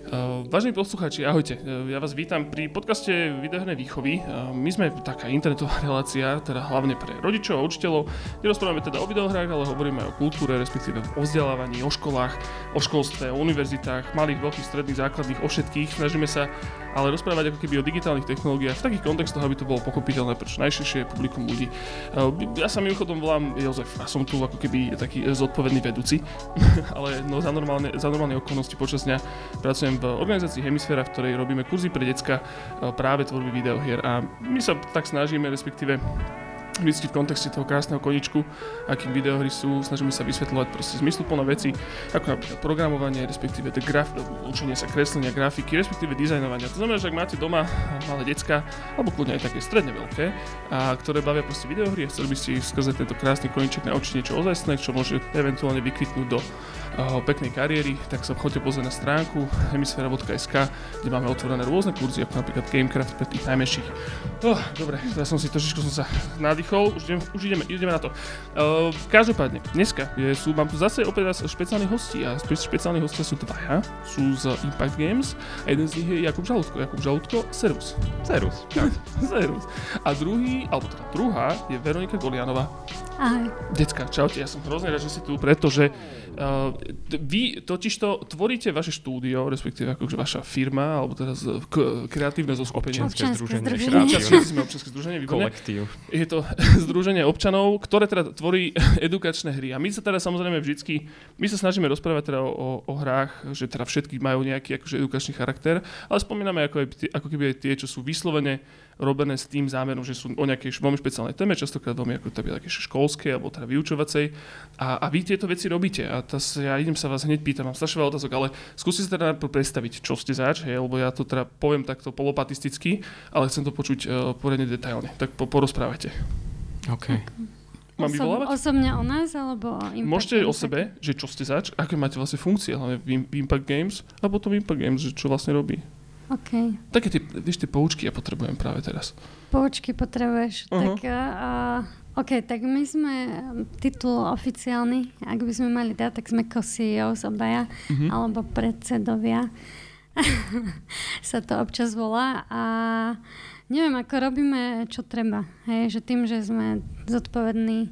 Vážení poslucháči, ahojte. Ja vás vítam pri podcaste Videohernej výchovy. My sme taká internetová relácia, teda hlavne pre rodičov a učiteľov, kde rozprávame teda o videohrách, ale hovoríme aj o kultúre, respektíve o vzdelávaní, o školách, o školstve, o univerzitách, malých, veľkých, stredných, základných, o všetkých. Snažíme sa ale rozprávať ako keby o digitálnych technológiách v takých kontextoch, aby to bolo pochopiteľné pre čo najširšie publikum ľudí. Ja sa mimochodom volám Jozef a som tu ako keby taký zodpovedný vedúci, ale no za normálne okolnosti počas dňa pracujem v organizácii Hemisféra, v ktorej robíme kurzy pre decka práve tvorby videohier a my sa tak snažíme, respektíve vždycky v kontexte toho krásneho koničku, akým videohry sú, snažíme sa vysvetľovať proste zmysluplné veci, ako napríklad programovanie, respektíve učenie sa kreslenia, grafiky, respektíve dizajnovania. To znamená, že ak máte doma malé decka, alebo kľudne aj také stredne veľké, a ktoré bavia proste videohry a chceli by ste ich skrze tento krásny koniček naučiť niečo ozajstné, čo môže eventuálne vykvitnúť do peknej kariéry, tak sa choďte pozrieť na stránku hemisfera.sk, kde máme otvorené rôzne kurzy, ako napríklad Gamecraft pre tých najmenších. Dobre, teraz som sa nadýchol, už ideme na to. Každopádne, dneska mám tu zase opäť špeciálnych hostí a špeciálni hostia sú dvaja, sú z Impact Games a jeden z nich je Jakub Žalúdko, servus. Servus. A druhá je Veronika Golianová. Ahoj. Decka, čaute, ja som hrozne rád, že si tu, pretože vy totižto tvoríte vaše štúdio, respektíve akože vaša firma, alebo teda kreatívne zoskupenie. Občianske združenie. Kolektív. Je to združenie občanov, ktoré teda tvorí edukačné hry. A my sa teda samozrejme my sa snažíme rozprávať teda o hrách, že teda všetky majú nejaký akože edukačný charakter, ale spomíname ako keby aj tie, čo sú vyslovene robené s tým zámerom, že sú o nejakej veľmi špeciálnej téme, častokrát veľmi ako také školskej alebo teda vyučovacej. A vy tieto veci robíte. A ja idem sa vás hneď pýtam, mám strašne veľa otázok, ale skúste sa teda predstaviť, čo ste zač, lebo ja to teda poviem takto polopatisticky, ale chcem to počuť poriadne detailne. Tak porozprávajte. OK. Mám vyvolávať? Osobne o nás, alebo o Impact Môžete Games? o sebe, že čo ste zač, aké máte vlastne funkcie, hlavne v Impact Games, a potom Impact Games, že čo vlastne robí. OK. Také tie poučky ja potrebujem práve teraz. Poučky potrebuješ. Uh-huh. Tak, OK, tak my sme titul oficiálny, ak by sme mali dať, tak sme co-CEOs obaja, alebo predsedovia. sa to občas volá a neviem, ako robíme, čo treba. Hej, že tým, že sme zodpovední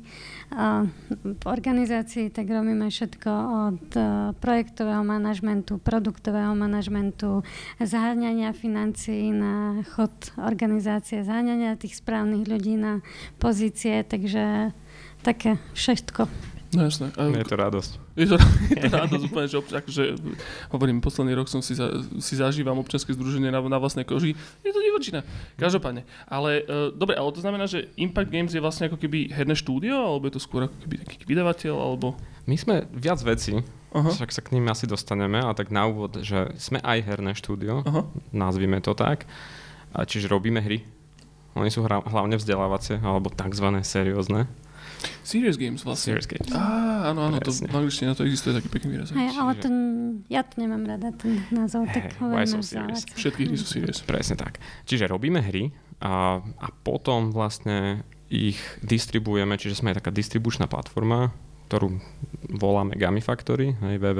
v organizácii, tak robíme všetko od projektového manažmentu, produktového manažmentu, zháňania financií na chod organizácie, zháňania tých správnych ľudí na pozície, takže také všetko. No jasné. Je to radosť. Je to radosť úplne, že akože, hovorím, posledný rok som si zažívam občianske združenie na vlastnej koži. Je to divočina. Každopádne. Ale dobre, ale to znamená, že Impact Games je vlastne ako keby herné štúdio, alebo je to skôr ako keby taký vydavateľ, alebo... My sme viac vecí, však sa k ním asi dostaneme, a tak na úvod, že sme aj herné štúdio, nazvime to tak, a čiže robíme hry. Oni sú hlavne vzdelávacie, alebo takzvané seriózne. Serious Games vlastne. Serious Games. Áno, to v angličtine na to existuje taký pekný výraz. Hej, ale ja to nemám rada, ten názov, tak hovoríme vzdelávať. Všetky hry sú serious. Presne tak. Čiže robíme hry a potom vlastne ich distribuujeme, čiže sme aj taká distribučná platforma, ktorú voláme Gamifactory,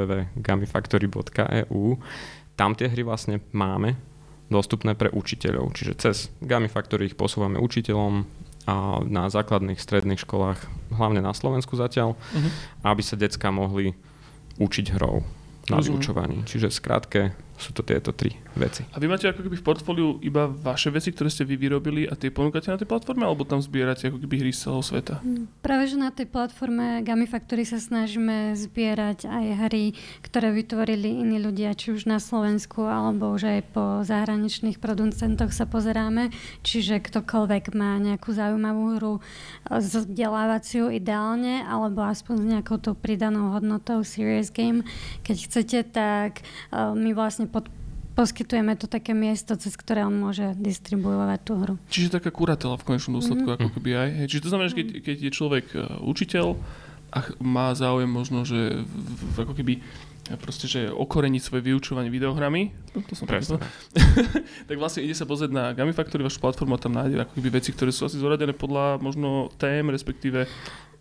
www.gamifactory.eu. Tam tie hry vlastne máme dostupné pre učiteľov, čiže cez Gamifactory ich posúvame učiteľom a na základných, stredných školách, hlavne na Slovensku zatiaľ, aby sa decká mohli učiť hrou na vyučovaní. Čiže v skratke sú to tieto tri veci. A vy máte ako keby v portfóliu iba vaše veci, ktoré ste vy vyrobili a tie ponúkate na tej platforme, alebo tam zbierate ako keby hry z celého sveta? Práve, že na tej platforme Gamifactory sa snažíme zbierať aj hry, ktoré vytvorili iní ľudia, či už na Slovensku, alebo už aj po zahraničných producentoch sa pozeráme. Čiže ktokoľvek má nejakú zaujímavú hru vzdelávaciu ideálne, alebo aspoň s nejakou tou pridanou hodnotou serious game. Keď chcete, tak my vlastne poskytujeme to také miesto, cez ktoré on môže distribuovať tú hru. Čiže taká kuratela v konečnom dôsledku, ako keby aj. Čiže to znamená, že keď je človek učiteľ a má záujem možno, že ako keby proste, že okoreniť svoje vyučovanie videohrami, to som presne. Tak vlastne ide sa pozrieť na Gamifactory, vašu platformu, a tam nájde ako keby veci, ktoré sú asi zoradené podľa možno tém, respektíve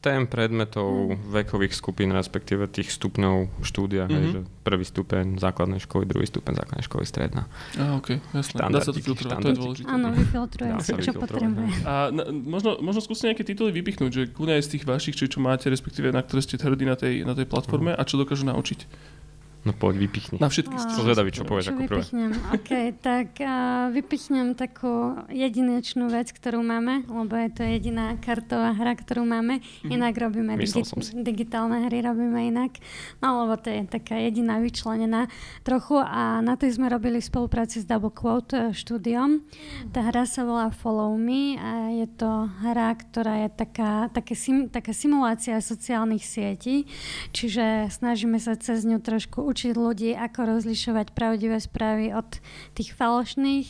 tém, predmetov, vekových skupín, respektíve tých stupňov štúdia, hej, že prvý stupeň základnej školy, druhý stupeň základnej školy, stredná. OK, jasné. Dá sa to filtrovať, to je dôležité. Áno, vyfiltruje sa, čo potrebuje. A možno skúste nejaké tituly vypichnúť, že kľudne aj z tých vašich, čo máte, respektíve na ktoré ste hrdí na tej platforme a čo dokážu naučiť. No poď, vypichni. Na všetky ste. Som zvedavý, čo povieš ako prvé. Vypichnem? OK, tak vypichnem takú jedinečnú vec, ktorú máme, lebo je to jediná kartová hra, ktorú máme. Inak robíme digitálne hry, robíme inak. No, lebo to je taká jediná vyčlenená trochu a na tej sme robili v spolupráci s Double Quote štúdiom. Tá hra sa volá Follow Me a je to hra, ktorá je taká simulácia sociálnych sietí, čiže snažíme sa cez ňu trošku učiť ľudí, ako rozlišovať pravdivé správy od tých falošných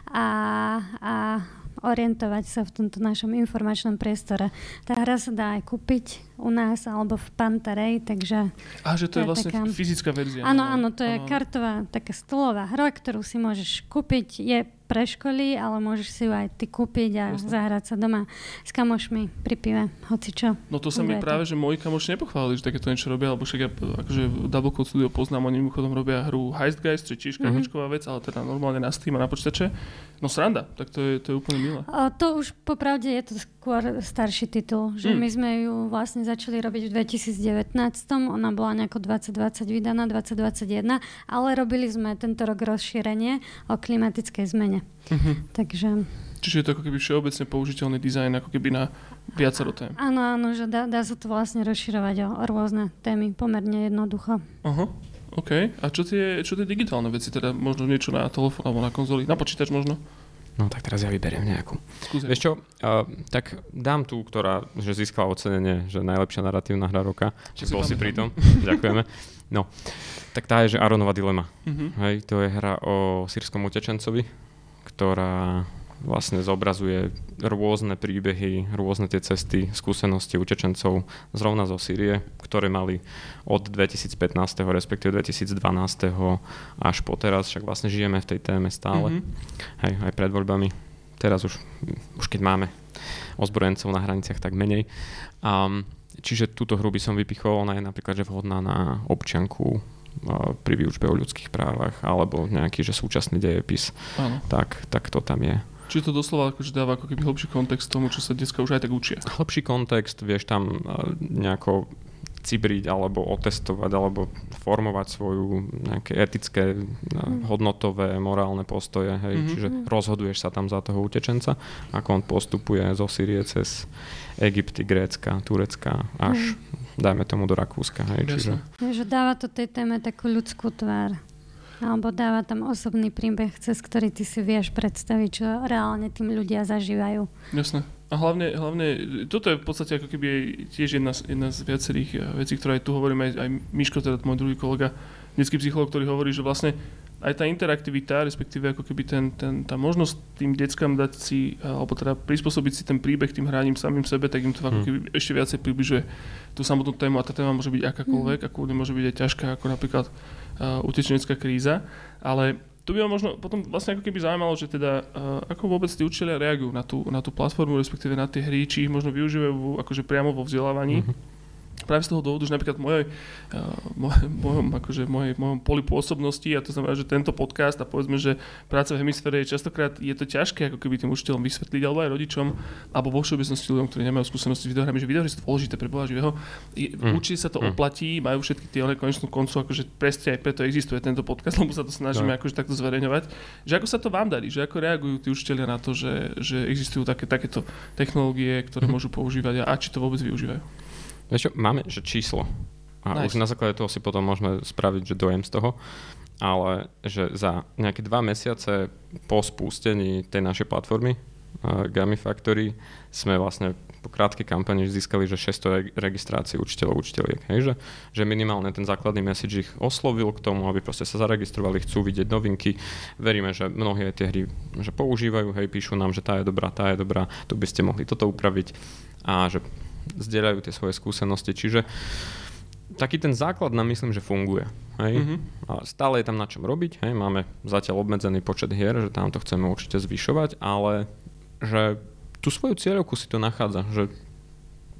a orientovať sa v tomto našom informačnom priestore. Tá hra sa dá aj kúpiť u nás alebo v Pantarej, takže... Že to je vlastne taká fyzická verzia. Áno, to je kartová, taká stolová hra, ktorú si môžeš kúpiť. Je pre školy, ale môžeš si ju aj ty kúpiť a zahrať sa doma s kamošmi pri pive, hocičo. No to sa mi práve, že moji kamoši nepochválili, že takéto niečo robia, lebo však ja akože Double Code Studio poznám, oni mimochodom robia hru Heist Guys, čo je tiež kartičková vec, ale teda normálne na Steam a na počítače. No sranda, tak to je úplne milé. To už popravde je to skôr starší titul, že my sme ju vlastne začali robiť v 2019, ona bola nejako 2020 vydaná, 2021, ale robili sme tento rok rozšírenie o klimatickej zmene. Takže... Čiže je to ako keby všeobecne použiteľný dizajn, ako keby na viacero tém. Áno, že dá sa to vlastne rozširovať o rôzne témy, pomerne jednoducho. Aha, OK. A čo tie digitálne veci, teda možno niečo na telefón alebo na konzoli, na počítač možno? No tak teraz ja vyberiem nejakú. Skúsim. Vieš čo, tak dám tú, ktorá získala ocenenie, že najlepšia naratívna hra roka. Čiže bol si pri tom. Ďakujeme. No, tak tá je, že Aronova dilema. Hej, to je hra o sírskom utečencovi, ktorá vlastne zobrazuje rôzne príbehy, rôzne tie cesty, skúsenosti utečencov zrovna zo Sýrie, ktoré mali od 2015. respektíve 2012. až po teraz, však vlastne žijeme v tej téme stále, hej, aj pred voľbami. Teraz už keď máme ozbrojencov na hraniciach, tak menej. Čiže túto hru by som vypichol, ona je napríklad že vhodná na občianku pri výučbe o ľudských právach alebo nejaký že súčasný dejepis. Tak to tam je. Čiže to doslova akože dáva ako keby hlbší kontext tomu, čo sa dneska už aj tak učia. Hlbší kontext, vieš tam nejako cibriť alebo otestovať alebo formovať svoju nejaké etické, hodnotové, morálne postoje. Hej. Čiže rozhoduješ sa tam za toho utečenca, ako on postupuje zo Sýrie cez Egypty, Grécka, Turecka až dajme tomu do Rakúska. Hej. Čiže dáva to tej téme takú ľudskú tvár. Alebo dáva tam osobný príbeh, cez ktorý ty si vieš predstaviť, čo reálne tým ľudia zažívajú. Jasné. A hlavne, toto je v podstate ako keby tiež jedna z viacerých vecí, ktoré aj tu hovoríme, aj Miško, teda môj druhý kolega, detský psychológ, ktorý hovorí, že vlastne aj tá interaktivita, respektíve ako keby tá možnosť tým deckám dať si, alebo teda prispôsobiť si ten príbeh tým hraním samým sebe, tak im to ako keby ešte viacej približuje tú samotnú tému a tá téma môže byť akákoľvek, ako môže byť aj ťažká, ako napríklad utečenecká kríza, ale tu by ma možno potom vlastne ako keby zaujímalo, že teda ako vôbec tí učitelia reagujú na tú platformu, respektíve na tie hry, či ich možno využívajú akože priamo vo vzdelávaní. Práve z toho dôvodu, že napríklad mojom poli pôsobnosti, a to znamená, že tento podcast a povedzme, že práca v hemisfére je častokrát je to ťažké ako keby tým učiteľom vysvetliť, alebo aj rodičom, alebo vo všeobecnosti ľuďom, ktorí nemajú skúsenosti s videohrami, že videohry sú dôležité pre Boha živého. Určite sa to oplatí, majú všetky tie konečnú koncu, akože presne aj preto existuje tento podcast, lebo sa to snažíme akože takto zverejňovať. Že ako sa to vám darí, že ako reagujú tí učitelia na to, že existujú takéto technológie, ktoré môžu používať a či to vôbec využívajú. Vieš čo, máme že číslo a už na základe toho si potom môžeme spraviť že dojem z toho, ale že za nejaké 2 mesiace po spustení tej našej platformy Gamifactory sme vlastne po krátkej kampani získali že 600 registrácií učiteľov, učiteľiek. Hej, že minimálne ten základný message ich oslovil k tomu, aby proste sa zaregistrovali, chcú vidieť novinky. Veríme, že mnohé tie hry že používajú, hej, píšu nám, že tá je dobrá, tu by ste mohli toto upraviť a že zdieľajú tie svoje skúsenosti, čiže taký ten základ nám myslím, že funguje. Hej? A stále je tam na čom robiť, hej? Máme zatiaľ obmedzený počet hier, že tam to chceme určite zvyšovať, ale že tú svoju cieľovku si to nachádza, že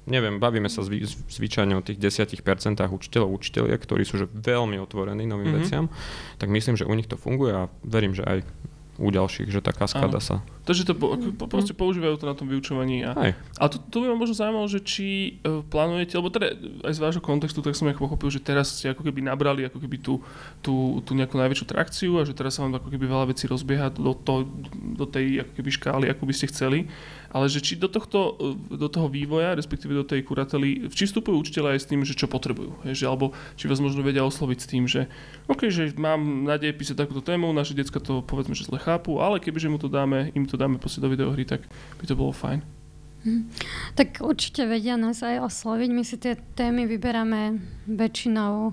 neviem, bavíme sa zvyčajne o tých 10% učiteľov, učiteľiek, ktorí sú že veľmi otvorení novým veciam, tak myslím, že u nich to funguje a verím, že aj u ďalších, že tá kaskáda sa... Takže to proste používajú to na tom vyučovaní. A to by ma možno zaujímalo, že či plánujete, lebo teda aj z vášho kontextu, tak som pochopil, že teraz ste ako keby nabrali ako keby tú nejakú najväčšiu trakciu a že teraz sa vám ako keby veľa vecí rozbieha do tej ako keby škály, ako by ste chceli. Ale že či do toho vývoja, respektíve do tej kurately, či vstupujú učiteľe aj s tým, že čo potrebujú. Alebo či vás možno vedia osloviť s tým, že OK, že mám na dejepise takúto tému, naše decka to povedzme, že zle chápu, ale kebyže im to dáme proste do videohry, tak by to bolo fajn. Tak určite vedia nás aj osloviť. My si tie témy vyberáme väčšinou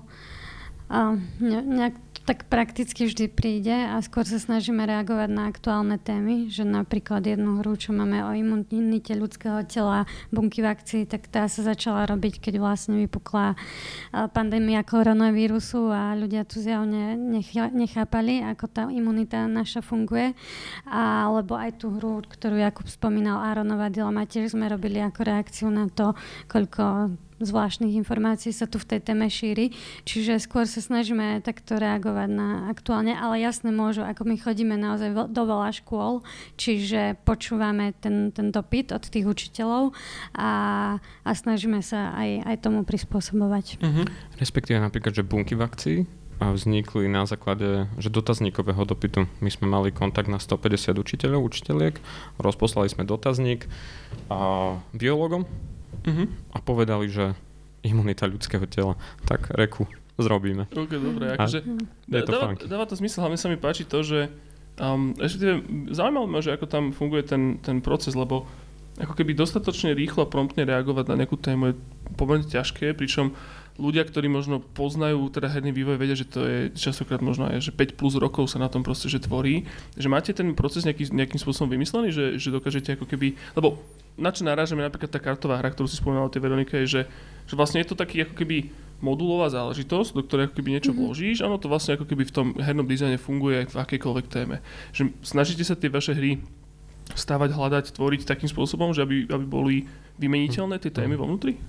nejak tak prakticky vždy príde a skôr sa snažíme reagovať na aktuálne témy, že napríklad jednu hru, čo máme o imunite ľudského tela, bunky v akcii, tak tá sa začala robiť, keď vlastne vypukla pandémia koronavírusu a ľudia tu zjavne nechápali, ako tá imunita naša funguje. Alebo aj tú hru, ktorú Jakub spomínal, Áronova dilema, tiež sme robili ako reakciu na to, koľko zvláštnych informácií sa tu v tej téme šíri. Čiže skôr sa snažíme takto reagovať na aktuálne, ale jasne môžu, ako my chodíme naozaj do veľa škôl, čiže počúvame ten dopyt od tých učiteľov a snažíme sa aj tomu prispôsobovať. Respektíve napríklad, že bunky v akcii vznikli na základe dotazníkového dopytu. My sme mali kontakt na 150 učiteľov, učiteľiek, rozposlali sme dotazník biológom, a povedali, že imunita ľudského tela. Tak reku, zrobíme. Ok, dobre. Akože, dáva to zmysel, hlavne sa mi páči to, že zaujímavé ma, že ako tam funguje ten proces, lebo ako keby dostatočne rýchlo a promptne reagovať na nejakú tému je pomerne ťažké, pričom ľudia, ktorí možno poznajú teda herný vývoj, vedia, že to je častokrát možno aj, že 5 plus rokov sa na tom proste, že tvorí. Že máte ten proces nejakým spôsobom vymyslený, že dokážete ako keby, lebo na čo narážame napríklad tá kartová hra, ktorú si spomínala o tej Veronike, je, že vlastne je to taký ako keby modulová záležitosť, do ktorej ako keby niečo vložíš, áno, to vlastne ako keby v tom hernom dizajne funguje aj v akejkoľvek téme. Že snažíte sa tie vaše hry stavať, hľadať, tvoriť takým spôsobom, že aby boli vymeniteľné tie témy vo vnútri?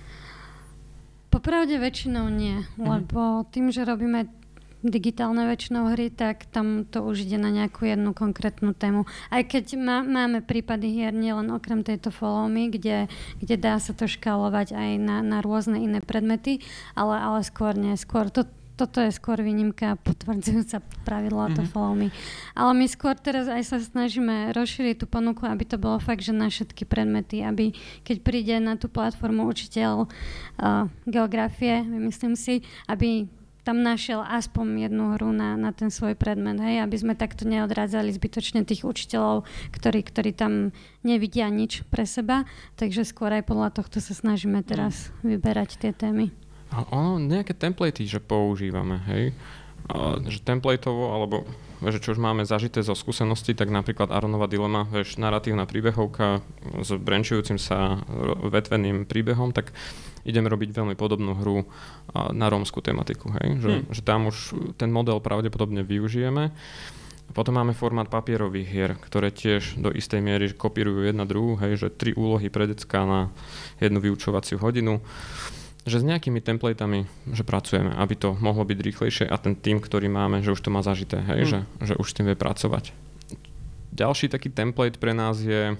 Popravde väčšinou nie, lebo tým, že robíme digitálne väčšinou hry, tak tam to už ide na nejakú jednu konkrétnu tému. Aj keď máme prípady hier nielen okrem tejto Follow Me, kde dá sa to škálovať aj na rôzne iné predmety, ale skôr nie. Toto je skôr výnimka potvrdzujúca pravidlo to Follow Me. Ale my skôr teraz aj sa snažíme rozšíriť tú ponuku, aby to bolo fakt, že na všetky predmety, aby keď príde na tú platformu učiteľ geografie, myslím si, aby tam našiel aspoň jednu hru na ten svoj predmet, hej, aby sme takto neodrádzali zbytočne tých učiteľov, ktorí tam nevidia nič pre seba, takže skôr aj podľa tohto sa snažíme teraz vyberať tie témy. Nejaké templatey, že používame, hej, že templateovo, alebo že čo už máme zažité zo skúseností, tak napríklad Áronova dilema, naratívna príbehovka s branchujúcim sa vetveným príbehom, tak ideme robiť veľmi podobnú hru na rómskú tematiku, hej? Že tam už ten model pravdepodobne využijeme. Potom máme formát papierových hier, ktoré tiež do istej miery kopírujú jedna druhú, hej? Že 3 úlohy pre decka na jednu vyučovaciu hodinu. Že s nejakými templatami, že pracujeme, aby to mohlo byť rýchlejšie a ten tým, ktorý máme, že už to má zažité, hej? Že už s tým vie pracovať. Ďalší taký template pre nás je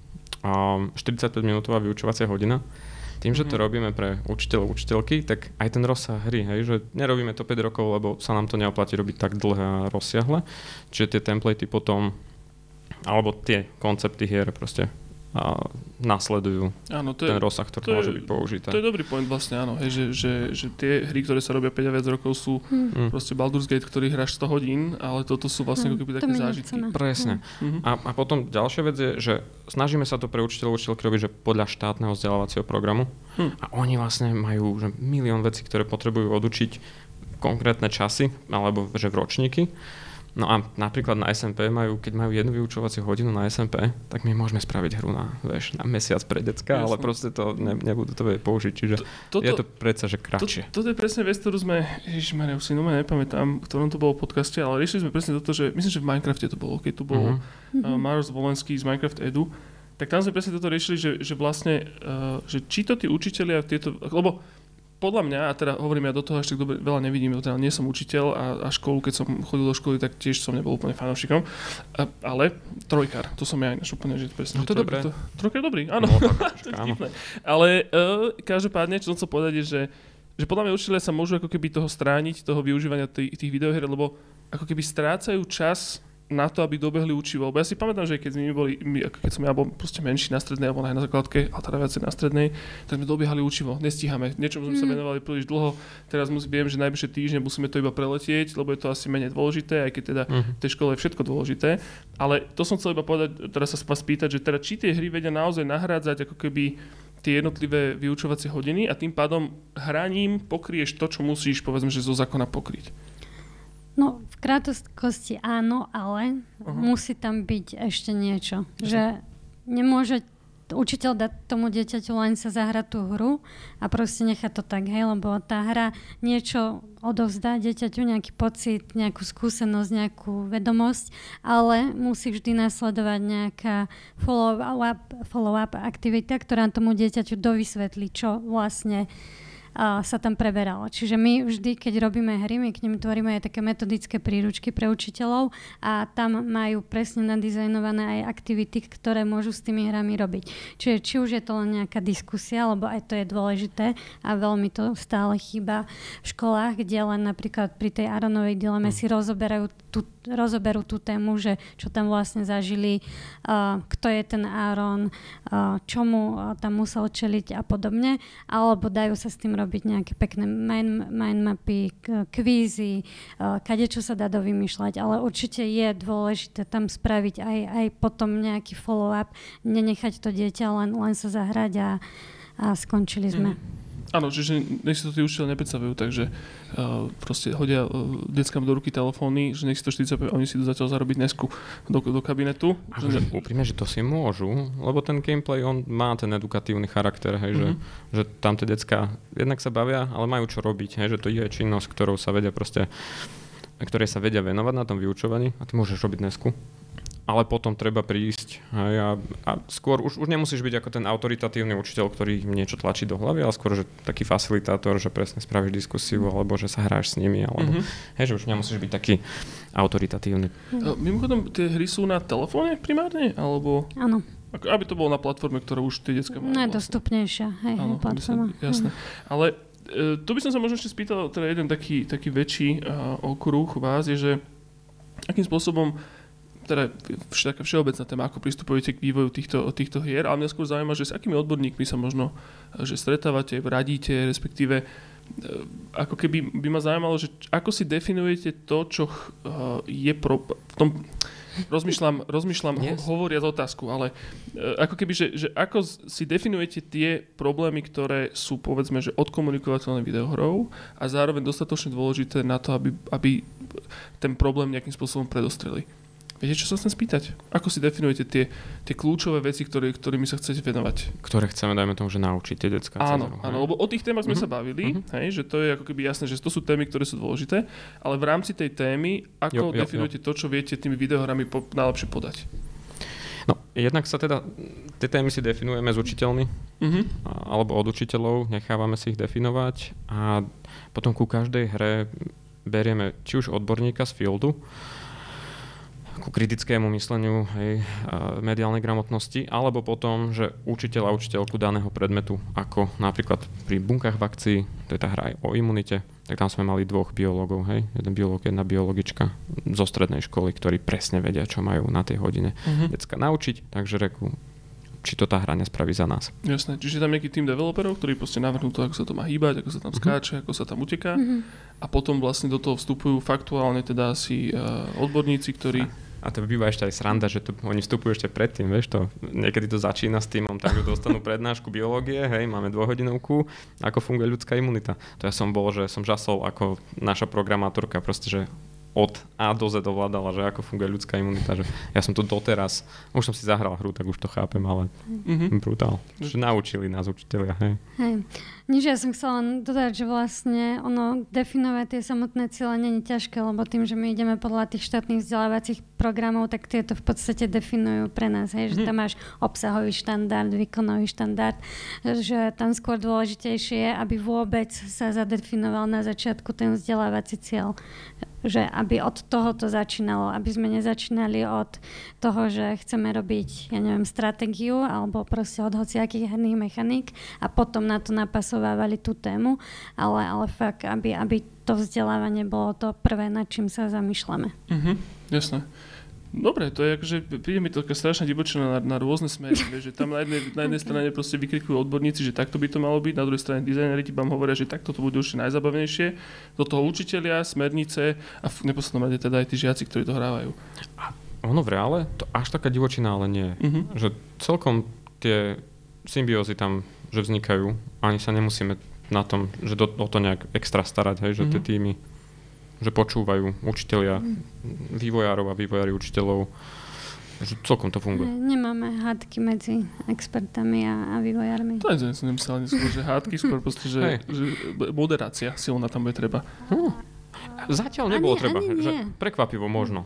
45-minútová vyučovacia hodina. Tým, že to robíme pre učiteľov, učiteľky, tak aj ten rozsah hry, hej, že nerobíme to 5 rokov, lebo sa nám to neoplatí robiť tak dlhé a rozsiahle. Čiže tie templatey potom, alebo tie koncepty hier proste nasledujú ten rozsah, ktorý môže byť použité. To je dobrý point vlastne, áno. Hej, že tie hry, ktoré sa robia 5 a viac rokov sú proste Baldur's Gate, ktorý hráš 100 hodín, ale toto sú vlastne ako keby také zážitky. Presne. A potom ďalšia vec je, že snažíme sa to pre učiteľov, učiteľky robiť, že podľa štátneho vzdelávacieho programu a oni vlastne majú že milión vecí, ktoré potrebujú odučiť konkrétne časy, alebo že v ročníky. No a napríklad na SMP keď majú jednu vyučovaciu hodinu na SMP, tak my môžeme spraviť hru na mesiac pre decka, ale proste to nebudú to vedieť použiť, čiže je to predsa, že kratšie. Toto je presne vec, ktorú sme, ježišmaria, už si nepamätám, v ktorom to bolo v podcaste, ale riešili sme presne toto, že myslím, že v Minecrafte to bolo, keď tu bol Maroš Zvolenský z Minecraft Edu, tak tam sme presne toto riešili, že vlastne, že či to tí učitelia tieto, lebo podľa mňa, a teda hovorím, ja do toho ešte dobre veľa nevidím, teda nie som učiteľ a školu, keď som chodil do školy, tak tiež som nebol úplne fanúšikom, ale trojkár, to som ja ináč úplne, že presne. No to je dobré. Trojkár je dobrý, áno. No, To je vtipné. Ale každopádne, čo som chcel povedať je, že podľa mňa učitelia sa môžu ako keby toho strániť, toho využívania tých videohier, lebo ako keby strácajú čas na to, aby dobehli učivo. Lebo ja si pamätám, že keď keď som ja bol proste menší na strednej alebo na základke, a teda viacej na strednej, tak sme dobiehali učivo. Nestíhame. Niečomu sme sa venovali príliš dlho. Teraz viem, že najbližšie týždne musíme to iba preletieť, lebo je to asi menej dôležité, aj keď teda v tej škole je všetko dôležité. Ale to som chcel iba povedať, teraz sa vás spýtať, že teda či tie hry vedia naozaj nahrádzať ako keby tie jednotlivé vyučovacie hodiny a tým pádom hraním pokrieš to, čo musíš, povedzme, že zo zákona pokryť. No, v krátkosti áno, ale musí tam byť ešte niečo. Že nemôže učiteľ dať tomu dieťaťu len sa zahrať tú hru a proste nechať to tak, hej, lebo tá hra niečo odovzdá dieťaťu, nejaký pocit, nejakú skúsenosť, nejakú vedomosť, ale musí vždy nasledovať nejaká follow-up aktivita, ktorá tomu dieťaťu dovysvetlí, čo vlastne sa tam preberalo. Čiže my vždy, keď robíme hry, my k nim tvoríme aj také metodické príručky pre učiteľov a tam majú presne nadizajnované aj aktivity, ktoré môžu s tými hrami robiť. Čiže či už je to len nejaká diskusia, lebo aj to je dôležité a veľmi to stále chýba v školách, kde len napríklad pri tej Aaronovej dileme si rozoberú tú tému, že čo tam vlastne zažili, kto je ten Aaron, čomu tam musel čeliť a podobne, alebo dajú sa s tým robiť nejaké pekné mind mapy, kvízy, kadečo sa dá dovymýšľať, ale určite je dôležité tam spraviť aj potom nejaký follow-up, nenechať to dieťa len sa zahrať a skončili sme. Áno, čiže nech si to tí učiteľe nepredstavujú, takže proste hodia deckám do ruky telefóny, že nech si to 45, oni si to zatiaľ zarobiť dnesku do kabinetu. Úprimne, že to si môžu, lebo ten gameplay, on má ten edukatívny charakter, hej, že tam tie decká jednak sa bavia, ale majú čo robiť, hej, že to je činnosť, ktorej sa vedia venovať na tom vyučovaní a ty môžeš robiť dnesku. Ale potom treba prísť a skôr už nemusíš byť ako ten autoritatívny učiteľ, ktorý im niečo tlačí do hlavy, ale skôr, že taký facilitátor, že presne spravíš diskusiu, alebo že sa hráš s nimi, alebo že už nemusíš byť taký autoritatívny. Mimochodom, tie hry sú na telefóne primárne? Alebo... Áno. Aby to bolo na platforme, ktorú už tie decká majú. Najdostupnejšia, hej, platforma. Jasné. Ale tu by som sa možno ešte spýtal, teda jeden taký väčší okruh vás je, že akým spôsobom teda taká všeobecná téma, ako pristupujete k vývoju týchto hier, ale mňa skôr zaujíma, že s akými odborníkmi sa možno že stretávate, radíte, respektíve ako keby by ma zaujímalo, že ako si definujete to, čo je v tom rozmýšľam hovoriac otázku, ale ako keby, že ako si definujete tie problémy, ktoré sú povedzme, že odkomunikovateľné videohrou a zároveň dostatočne dôležité na to, aby ten problém nejakým spôsobom predostreli. Viete, čo sa chcem spýtať? Ako si definujete tie kľúčové veci, ktorými sa chcete venovať? Ktoré chceme, dajme tomu, že naučiť tie decká. Áno, lebo o tých témach sme sa bavili, hej, že to je ako keby jasné, že to sú témy, ktoré sú dôležité, ale v rámci tej témy, ako definujete to, čo viete tými videohrami najlepšie podať? No, jednak sa teda, tie témy si definujeme s učiteľmi, alebo od učiteľov, nechávame si ich definovať a potom ku každej hre berieme či už odborníka z fieldu, ku kritickému mysleniu, hej, mediálnej gramotnosti, alebo potom, že učiteľ a učiteľku daného predmetu, ako napríklad pri bunkách vakcií, to je tá hra aj o imunite, tak tam sme mali 2 biológov, hej, jeden biológ, jedna biologička zo strednej školy, ktorí presne vedia, čo majú na tej hodine decka naučiť, takže reku, či to tá hra nespraví za nás. Jasné, čiže tam nejaký tým developerov, ktorí proste navrhnú to, ako sa to má hýbať, ako sa tam skáče, ako sa tam uteká a potom vlastne do toho vstupujú faktuálne teda asi odborníci, ktorí... A to býva ešte aj sranda, že oni vstupujú ešte predtým, vieš to. Niekedy to začína s týmom, takže dostanú prednášku biológie, hej, máme 2-hodinovku, ako funguje ľudská imunita. To ja som bol, že som žasol ako naša programátorka, proste, že od A do Z ovládala, že ako funguje ľudská imunita. Že ja som to doteraz, už som si zahral hru, tak už to chápem, ale brutál. Že naučili nás učitelia, hej. Hej. Nič, ja som chcela len dodať, že vlastne definovať tie samotné ciele nie je ťažké, lebo tým, že my ideme podľa tých štátnych vzdelávacích programov, tak tieto v podstate definujú pre nás, hej, že tam máš obsahový štandard, výkonový štandard, že tam skôr dôležitejšie je, aby vôbec sa zadefinoval na začiatku ten vzdelávací cieľ. Že aby od toho to začínalo, aby sme nezačínali od toho, že chceme robiť, ja neviem, stratégiu alebo proste od hociakých herných mechaník a potom na to napasovávali tú tému, ale fakt, aby to vzdelávanie bolo to prvé, nad čím sa zamýšľame. Jasné. Dobre, to je akože, príde mi to taká strašná divočina na rôzne smery, že tam na jednej strane proste vykrikujú odborníci, že takto by to malo byť, na druhej strane dizajneri ti vám hovoria, že takto to bude už najzabavnejšie, do toho učitelia, smernice a v neposlednom rade teda aj tí žiaci, ktorí to hrávajú. A ono v reále, to až taká divočina ale nie. Že celkom tie symbiózy tam, že vznikajú, ani sa nemusíme na tom, že o to nejak extra starať, hej, že tie týmy že počúvajú učitelia, vývojárov a vývojári učiteľov, že celkom to funguje. Nemáme hádky medzi expertami a vývojármi. To som nemyslel ani skôr, že hádky, skôr proste, že moderácia silná tam bude treba. Zatiaľ nebolo treba, že prekvapivo možno.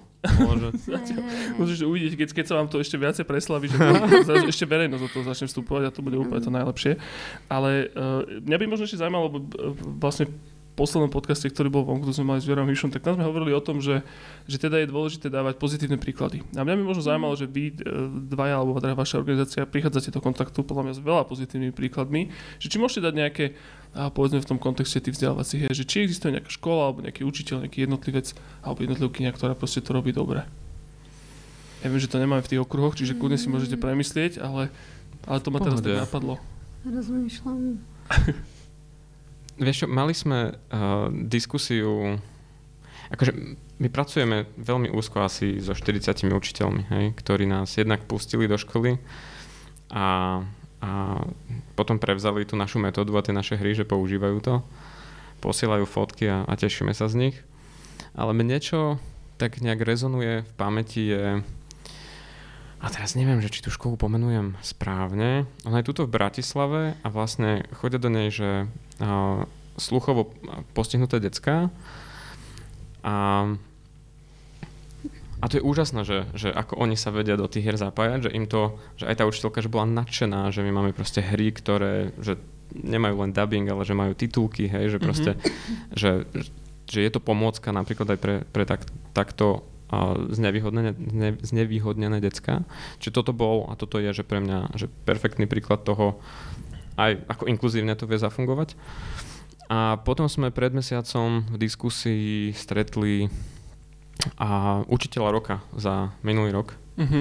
Môžeš uvidieť, keď sa vám to ešte viacej preslaví, že ešte verejnosť do toho začne vstupovať a to bude úplne to najlepšie. Ale mňa by možno ešte zaujímalo, lebo vlastne poslednom podcaste, ktorý bol vonku, ktorý sme mali s Verom Hišom, tak tam sme hovorili o tom, že teda je dôležité dávať pozitívne príklady. A mňa by možno zaujímalo, že vy dvaja, alebo teda vaša organizácia, prichádzate do kontaktu podľa mňa s veľa pozitívnymi príkladmi, že či môžete dať nejaké, povedzme v tom kontexte tých vzdelávacích, že či existuje nejaká škola, alebo nejaký učiteľ, nejaký jednotlivec, alebo jednotlivkyňa, ktorá proste to robí dobre. Ja viem, že to nemáme v tých okruhoch, čiže kľudne si môžete premyslieť, ale to ma teraz tak napadlo. Rozmýšľam. Vieš čo, mali sme diskusiu, akože my pracujeme veľmi úzko asi so 40 učiteľmi, hej, ktorí nás jednak pustili do školy a potom prevzali tú našu metódu a tie naše hry, že používajú to, posielajú fotky a tešíme sa z nich. Ale mne čo tak nejak rezonuje v pamäti je, a teraz neviem, že či tú školu pomenujem správne. Ona je tuto v Bratislave a vlastne chodia do nej, že sluchovo postihnuté decká. A to je úžasné, že ako oni sa vedia do tých hier zapájať, že aj tá učiteľka, že bola nadšená, že my máme proste hry, ktoré, že nemajú len dubbing, ale že majú titulky, hej, že proste, že je to pomôcka napríklad aj pre takto znevýhodnené decká. Čiže toto bol a toto je, že pre mňa že perfektný príklad toho, aj ako inkluzívne to vie zafungovať. A potom sme pred mesiacom v diskusii stretli učiteľa roka za minulý rok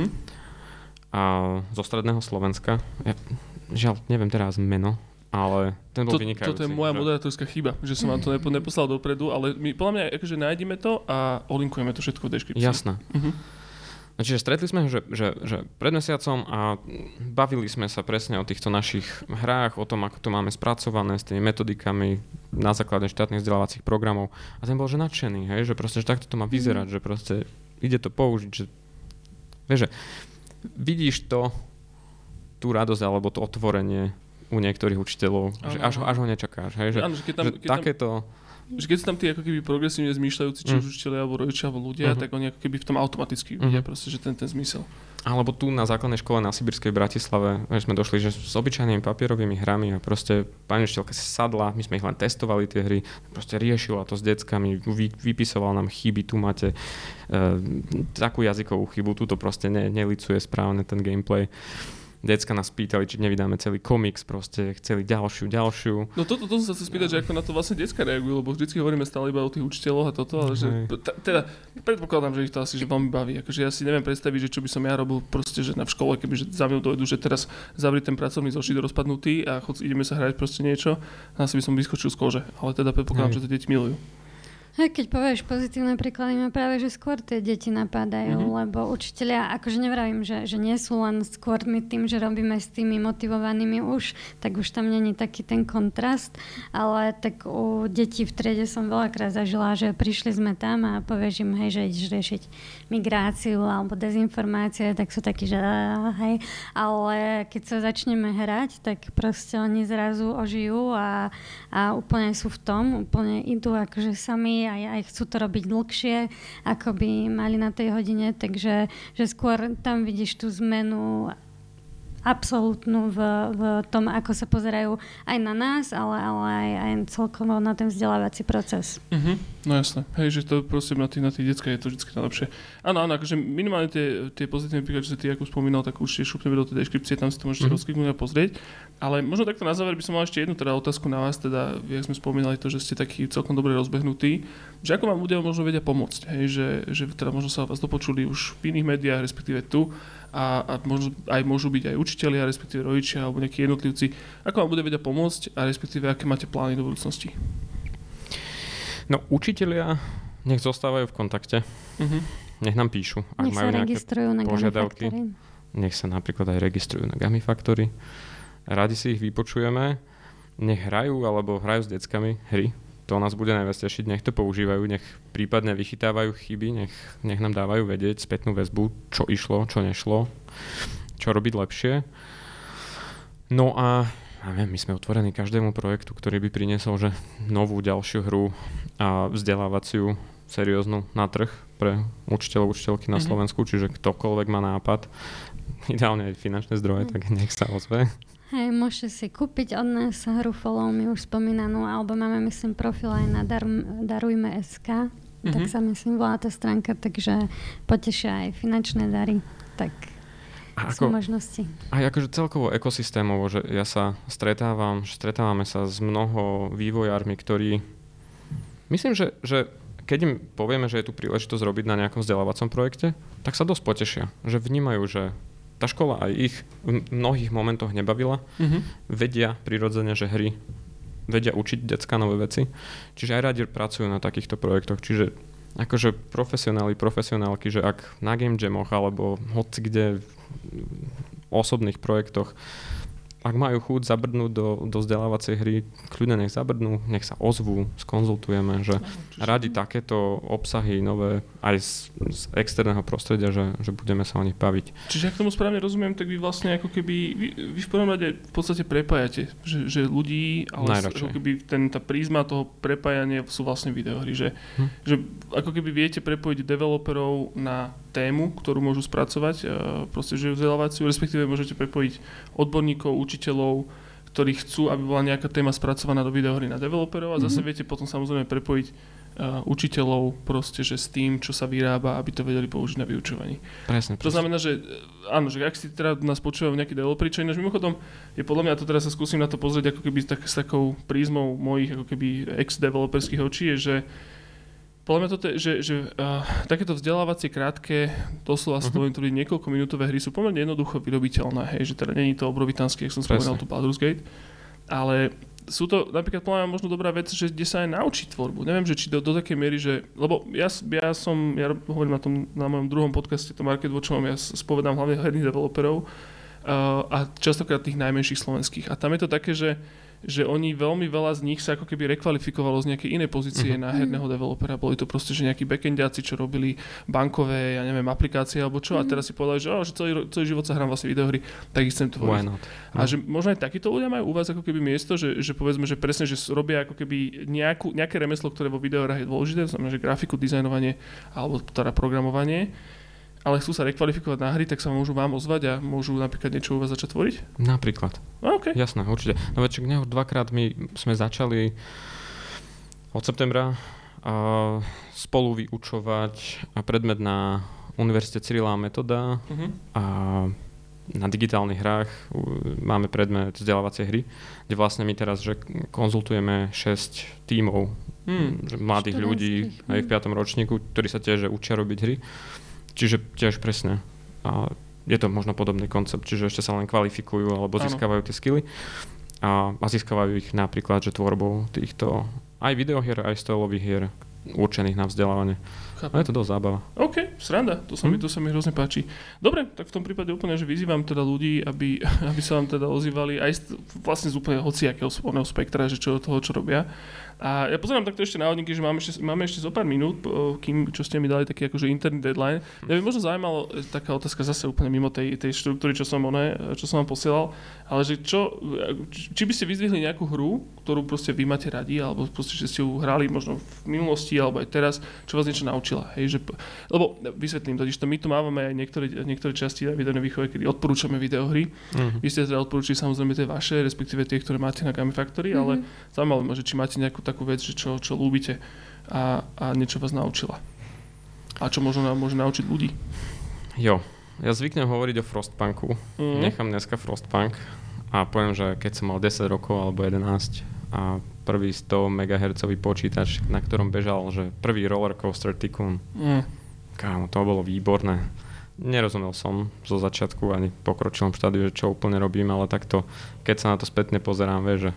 zo stredného Slovenska. Ja, žiaľ, neviem teraz meno, ale ten bol vynikajúci. Toto je moja moderátorská chyba, že som vám to neposlal dopredu, ale my podľa mňa akože nájdeme to a olinkujeme to všetko v deskripcii. Jasné. Čiže stretli sme, že pred mesiacom a bavili sme sa presne o týchto našich hrách, o tom, ako to máme spracované s tými metodikami na základe štátnych vzdelávacích programov. A ten bol že nadšený, hej, že proste, že takto to má vyzerať, že proste ide to použiť, že vieš, že vidíš to, tú radosť alebo to otvorenie u niektorých učiteľov, že až ho nečakáš, hej, že, áno, že takéto... Že keď sú tam tí ako keby progresívne zmýšľajúci, či už učiteľia, alebo rodičia, alebo ľudia, tak oni ako keby v tom automaticky vidia proste, že ten zmysel. Alebo tu na základnej škole na Sibirskej v Bratislave sme došli, že s obyčajnými papierovými hrami a proste pani učiteľka si sadla, my sme ich len testovali tie hry, proste riešila to s deckami, vypisovala nám chyby, tu máte takú jazykovú chybu, tu to proste nelicuje správne ten gameplay. Decka nás pýtali, či nevydáme celý komiks, proste chceli ďalšiu. No toto som sa chcel spýtať, že ako na to vlastne decka reagujú, lebo vždycky hovoríme stále iba o tých učiteľoch a toto, ale že teda predpokladám, že ich to asi že veľmi baví. Akože ja si neviem predstaviť, že čo by som ja robil proste, že v škole, keby že za mnou dojdu, že teraz zavri ten pracovný zošit rozpadnutý a ideme sa hrať proste niečo, asi by som vyskočil z kože, ale teda predpokladám, že to deti milujú. Keď povieš pozitívne príklady, ma práve, že skôr tie deti napadajú, lebo učitelia, akože nevravím, že nie sú len skôr my tým, že robíme s tými motivovanými už, tak už tam není taký ten kontrast, ale tak u detí v triede som veľakrát zažila, že prišli sme tam a povieš im, hej, že ideš riešiť migráciu alebo dezinformácie, tak sú takí, že hej, ale keď sa začneme hrať, tak proste oni zrazu ožijú a úplne sú v tom, úplne idú akože sami aj chcú to robiť dlhšie, ako by mali na tej hodine, takže že skôr tam vidíš tú zmenu absolútnu v tom, ako sa pozerajú aj na nás, ale aj celkovo na ten vzdelávací proces. No jasné. Hej, že to prosím na tých deckách je to vždy najlepšie. Áno, akože minimálne tie pozitívne príklady, čo si ty ako spomínal, tak určite šupneme do tej deskripcie, tam si to môžete rozkliknúť a pozrieť. Ale možno takto na záver by som mal ešte jednu teda otázku na vás, teda, jak sme spomínali to, že ste takí celkom dobre rozbehnutí, že ako vám ľudia možno vedia pomôcť, hej, že teda možno sa vás dopočuli už v iných médiách, respektíve tu, a možno aj môžu byť aj učitelia, respektíve rodičia alebo nejakí jednotlivci. Ako vám bude vedia pomôcť a respektíve aké máte plány do budúcnosti? No učitelia nech zostávajú v kontakte. Nech nám píšu, ak nech majú nejaké požiadavky. Nech sa napríklad aj registrujú na Gamifactory. Radi si ich vypočujeme. Nech hrajú alebo hrajú s deckami hry. To nás bude najviac tešiť. Nech to používajú, nech prípadne vychytávajú chyby, nech nám dávajú vedieť spätnú väzbu, čo išlo, čo nešlo, čo robiť lepšie. No a my sme otvorení každému projektu, ktorý by priniesol že novú ďalšiu hru a vzdelávaciu serióznu na trh pre učiteľov, učiteľky na Slovensku, čiže ktokoľvek má nápad, ideálne aj finančné zdroje, tak nech sa ozve. Hej, môžete si kúpiť od nás hru Follow Me už spomínanú, alebo máme, myslím, profil aj na Darujme.sk, tak sa, myslím, volá tá stránka, takže potešia aj finančné dary, tak sú možnosti. A akože celkovo ekosystémovo, že ja sa stretávame sa s mnoho vývojármi, ktorí, myslím, že keď im povieme, že je tu príležitosť robiť na nejakom vzdelávacom projekte, tak sa dosť potešia, že vnímajú, že tá škola aj ich v mnohých momentoch nebavila. Vedia prirodzene, že hry vedia učiť decka nové veci. Čiže aj radi pracujú na takýchto projektoch. Čiže akože profesionálky, že ak na game jamoch alebo hoci kde v osobných projektoch, ak majú chuť zabrdnúť do vzdelávacej hry, kľudne nech zabrdnú, nech sa ozvú, skonzultujeme, že radi takéto obsahy nové aj z externého prostredia, že budeme sa o nich baviť. Čiže ak tomu správne rozumiem, tak vy vlastne ako keby, vy v prvom rade v podstate prepájate, že ľudí, ale ako keby tá prízma toho prepájania sú vlastne videohry, že ako keby viete prepojiť developerov na tému, ktorú môžu spracovať, proste že vzdelávaciu, respektíve môžete prepojiť odborníkov, učiteľov, ktorí chcú, aby bola nejaká téma spracovaná do videohry na developerov a zase viete potom samozrejme prepojiť učiteľov proste, že s tým, čo sa vyrába, aby to vedeli použiť na vyučovaní. Presne. To znamená, že áno, že ak si teda nás počúvajú nejakí developeri, čo ináč mimochodom je podľa mňa, to teraz sa skúsim na to pozrieť ako keby s takou prízmou mojich ako keby ex-developerských očí, je, že podľa mňa toto je, že takéto vzdelávacie krátke, doslova sa to byť niekoľko minútové hry sú pomerne jednoducho vyrobiteľné, hej, že teda není to obrovitánsky, jak som spomínal tu Baldur's Gate, ale sú to napríklad podľa mňa možno dobrá vec, že kde sa aj naučí tvorbu. Neviem, že či do takej miery, že, lebo ja hovorím na mojom druhom podcaste, to Market Watchovom, ja spovedám hlavne herných developerov a častokrát tých najmenších slovenských. A tam je to také, že oni veľmi veľa z nich sa ako keby rekvalifikovalo z nejakej inej pozície na herného developera. Boli to proste, že nejakí backendiaci, čo robili bankové, ja neviem, aplikácie alebo čo a teraz si povedali, že celý život sa hrám vlastne videohry, tak ich chcem tvoriť. A že možno aj takíto ľudia majú u vás ako keby miesto, že povedzme, že presne, že robia ako keby nejaké remeslo, ktoré vo videohrách je dôležité, to znamená, že grafiku, dizajnovanie alebo teda programovanie, ale chcú sa rekvalifikovať na hry, tak sa môžu vám ozvať a môžu napríklad niečo u vás začať tvoriť? Napríklad. Okay. Jasné, určite. No veď dvakrát my sme začali od septembra spolu vyučovať predmet na Univerzite Cyrila a Metoda a na digitálnych hrách máme predmet vzdelávacie hry, kde vlastne my teraz že konzultujeme 6 tímov mladých ľudí aj v 5. ročníku, ktorí sa tiež učia robiť hry. Čiže tiež presne. A je to možno podobný koncept, čiže ešte sa len kvalifikujú alebo získavajú tie skily a získavajú ich napríklad, že tvorbou týchto aj videohier, aj stolových hier, určených na vzdelávanie. Chápem. A je to dosť zábava. OK, sranda, to sa mi hrozne páči. Dobre, tak v tom prípade úplne, že vyzývam teda ľudí, aby sa vám teda ozývali aj vlastne z úplne hociakého spektra, že čo toho, čo robia. A ja pozerám takto ešte na hodinky, že máme ešte zo pár minút, čo ste mi dali taký akože interný deadline. Mňa by možno zaujímalo taká otázka zase úplne mimo tej štruktúry, čo som vám posielal, ale že či by ste vyzdvihli nejakú hru, ktorú proste vy máte radi, alebo proste, že ste ju hrali možno v minulosti, alebo aj teraz, čo vás niečo naučila. Hej, že, lebo vysvetlím, totiž to my tu máme aj niektoré časti na videovnej výchove, kedy odporúčame videohry. Vy ste teda odporúčili samozrejme tie vaše, respektíve tie, ktoré máte na Gami Factory, ale zaujímavé ma, že či máte nejakú takú vec, že čo ľúbite a niečo vás naučila. A čo možno môže naučiť ľudí. Jo, ja zvyknem hovoriť o Frostpunku. Nechám dneska Frostpunk a poviem, že keď som mal 10 rokov alebo 11 a prvý 100 MHz počítač, na ktorom bežal, že prvý Roller Coaster Tycoon. Kámo, to bolo výborné. Nerozumel som zo začiatku ani v pokročilom štádiu, že čo úplne robím, ale takto, keď sa na to spätne pozerám, vieš, že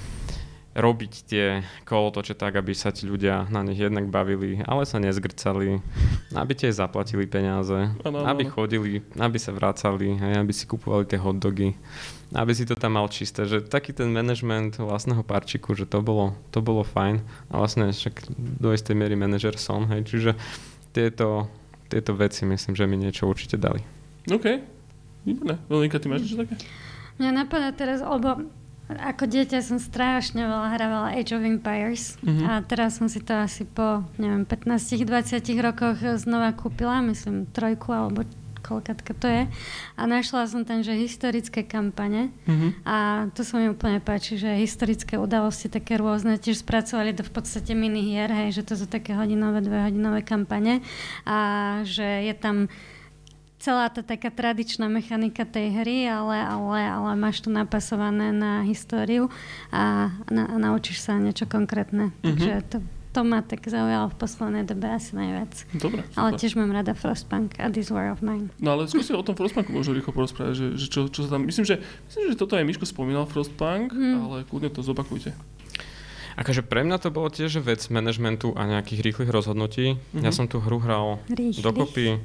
robiť tie kolotoče tak, aby sa ti ľudia na nich jednak bavili, ale sa nezgrcali, aby tiež zaplatili peniaze, aby chodili, aby sa vracali, aby si kupovali tie hotdogy, aby si to tam mal čisté, že taký ten management vlastného parčiku, že to bolo fajn a vlastne však do istej miery manažer som, hej, čiže tieto veci myslím, že mi niečo určite dali. OK, výborné. Velinka, ty máš niečo také? Mňa napadá teraz, lebo ako dieťa som strašne veľa hrávala Age of Empires a teraz som si to asi po, 15-20 rokoch znova kúpila, myslím 3 alebo koľkatka to je. A našla som tam, že historické kampane a to sa mi úplne páči, že historické udalosti také rôzne tiež spracovali do v podstate minihier, hej, že to sú také hodinové, 2-hodinové kampane a že je tam celá tá taká tradičná mechanika tej hry, ale máš tu napasované na históriu a naučíš sa niečo konkrétne. Takže to ma tak zaujalo v poslednej dobe asi najviac. Dobre. Ale tiež mám rada Frostpunk a This War of Mine. No ale skúste o tom Frostpunku možno rýchlo porozprávať, že čo sa tam... Myslím, že toto aj Miško spomínal Frostpunk, ale kľudne to zopakujte. Akože pre mňa to bolo tiež vec manažmentu a nejakých rýchlych rozhodnutí. Ja som tú hru hral dokopy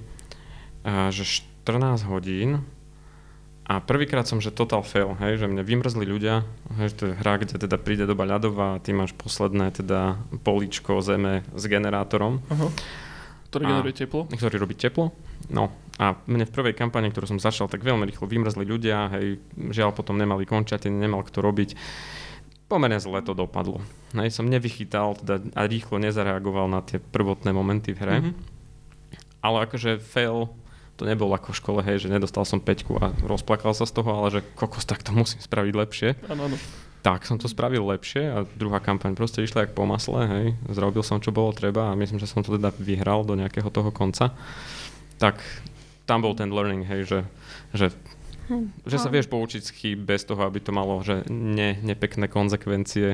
že 14 hodín a prvýkrát som, že total fail, hej, že mne vymrzli ľudia, hej, že to je hra, kde teda príde doba ľadová a ty máš posledné teda políčko zeme s generátorom. Ktorý generuje teplo? Ktorý robí teplo. No a mne v prvej kampani, ktorú som začal, tak veľmi rýchlo vymrzli ľudia, hej, žiaľ potom nemali končatiny, nemal kto robiť. Pomerne zle to dopadlo. Hej, som nevychytal teda a rýchlo nezareagoval na tie prvotné momenty v hre. Ale akože fail to nebol ako v škole, hej, že nedostal som 5 a rozplakal sa z toho, ale že kokos, tak to musím spraviť lepšie. Áno. Tak som to spravil lepšie a druhá kampaň proste išla jak po masle, hej. Zrobil som, čo bolo treba a myslím, že som to teda vyhral do nejakého toho konca. Tak tam bol ten learning, hej, že sa vieš poučiť z chýb bez toho, aby to malo, že nepekné konzekvencie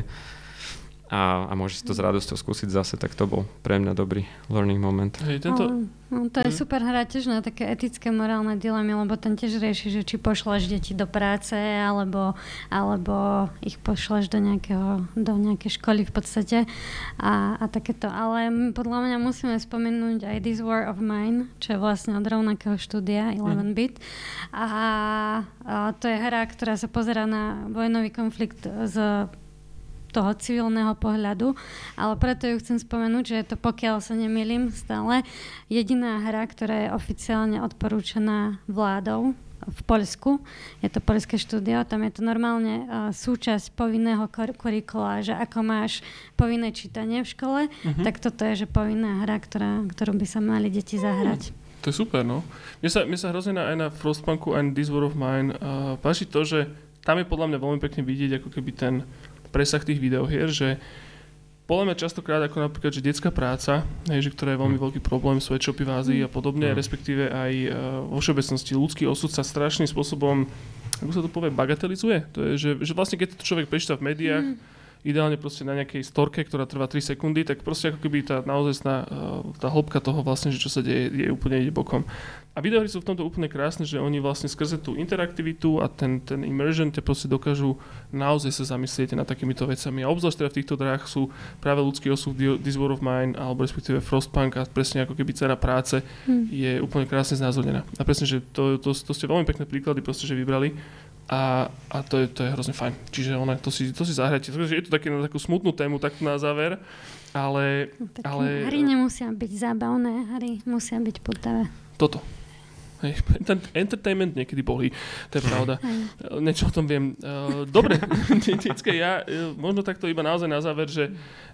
a môžeš si to s radosťou skúsiť zase, tak to bol pre mňa dobrý learning moment. Hej, to je super hra tiež na také etické, morálne dilemy, lebo ten tiež rieši, že či pošleš deti do práce, alebo ich pošleš do nejakej školy v podstate a takéto. Ale podľa mňa musíme spomenúť aj This War of Mine, čo je vlastne od rovnakého štúdia 11-bit. A to je hra, ktorá sa pozerá na vojnový konflikt z toho civilného pohľadu, ale preto ju chcem spomenúť, že je to, pokiaľ sa nemýlim stále, jediná hra, ktorá je oficiálne odporúčaná vládou v Poľsku. Je to poľské štúdio, tam je to normálne súčasť povinného kurikula, že ako máš povinné čítanie v škole, tak toto je, že povinná hra, ktorú by sa mali deti zahrať. To je super, no. Mne sa hrozne aj na Frostpunku a This War of Mine páči to, že tam je podľa mňa veľmi pekne vidieť, ako keby ten presah tých videohier, že podľa mňa častokrát ako napríklad, že detská práca, že ktorá je veľmi veľký problém, sweatshopy v Ázii a podobne, respektíve aj vo všeobecnosti ľudský osud sa strašným spôsobom, ako sa to povie, bagatelizuje. To je, že vlastne keď to človek prečíta v médiách, ideálne proste na nejakej storke, ktorá trvá 3 sekundy, tak proste ako keby tá naozaj tá hĺbka toho vlastne, že čo sa deje, je úplne ide bokom. A videohry sú v tomto úplne krásne, že oni vlastne skrze tú interaktivitu a ten immersion te proste dokážu naozaj sa zamyslieť nad takýmito vecami. A obzvlášť teda v týchto hrách sú práve ľudský osud, This War of Mine, alebo respektíve Frostpunk a presne ako keby cena práce je úplne krásne znázornená. A presne, že to ste veľmi pekné príklady proste, že vybrali. A to je hrozne fajn. Čiže to si zahrajte. Je to také na takú smutnú tému, tak na záver, ale hry nemusia byť zábavné, hry musia byť putavé. Toto. Hej, entertainment niekedy bolí, to je pravda. Niečo o tom viem. Dobre, ja možno takto iba naozaj na záver, že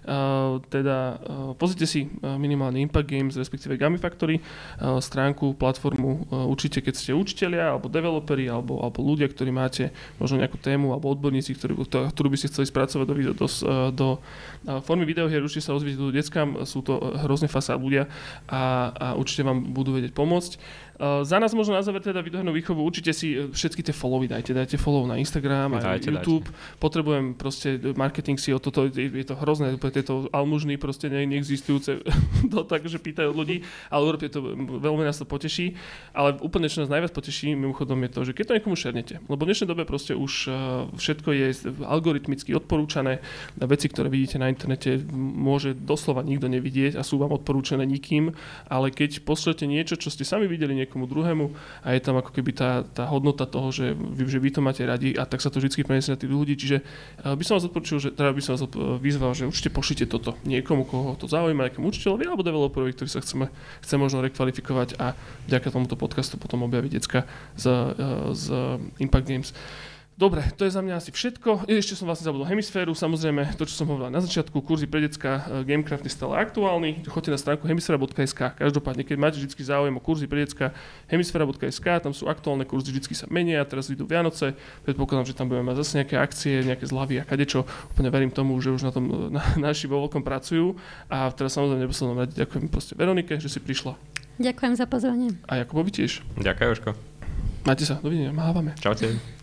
pozrite si minimálne Impact Games, respektíve Gamifactory, stránku, platformu, určite keď ste učitelia, alebo developeri, alebo ľudia, ktorí máte možno nejakú tému, alebo odborníci, ktorú by ste chceli spracovať do formy videohier, určite sa ozvite do deckám, sú to hrozne fasá ľudia a určite vám budú vedieť pomôcť. Za nás možno na záver teda videohernú výchovu, určite si všetky tie followy dajte follow na Instagram a YouTube. Potrebujem proste marketing si o toto, je to hrozné, tieto almužny proste neexistujúce takže pýtajú od ľudí, ale urobte to, veľmi nás to poteší, ale úplne čo nás najviac poteší, mimochodom je to, že keď to niekomu šernete, lebo v dnešnej dobe proste už všetko je algoritmicky odporúčané, veci, ktoré vidíte na internete, môže doslova nikto nevidieť a sú vám odporúčané nikým, ale keď pošlete niečo, čo ste sami videli niekomu druhému a je tam ako keby tá hodnota toho, že vy to máte radi a tak sa to vždy preniesie na tých ľudí. Čiže by som vás odporučil, by som vás vyzval, že určite pošlite toto niekomu, koho to zaujíma, nejakému učiteľovi alebo developerovi, ktorý sa chce možno rekvalifikovať a vďaka tomuto podcastu potom objaví decka z Impact Games. Dobre, to je za mňa asi všetko. Ešte som vlastne zabudol Hemisféru, samozrejme to, čo som hovoril na začiatku, kurzy pre decka, Gamecraft je stále aktuálny. Choďte na stránku hemisfera.sk. Každopádne, keď máte vždy záujem o kurzy pre decka, hemisfera.sk, tam sú aktuálne kurzy, vždy sa menia, teraz idú Vianoce. Predpokladám, že tam budeme mať zase nejaké akcie, nejaké zľavy a kadečo. Úplne verím tomu, že už na tom naši vo veľkom pracujú. A teraz samozrejme neposlednom rade ďakujem proste Veronike, že si prišla. Ďakujem za pozvanie. A Jakubovi tiež. Ďakujem, Jožko. Majte sa, dovidenia, mávame. Čaute.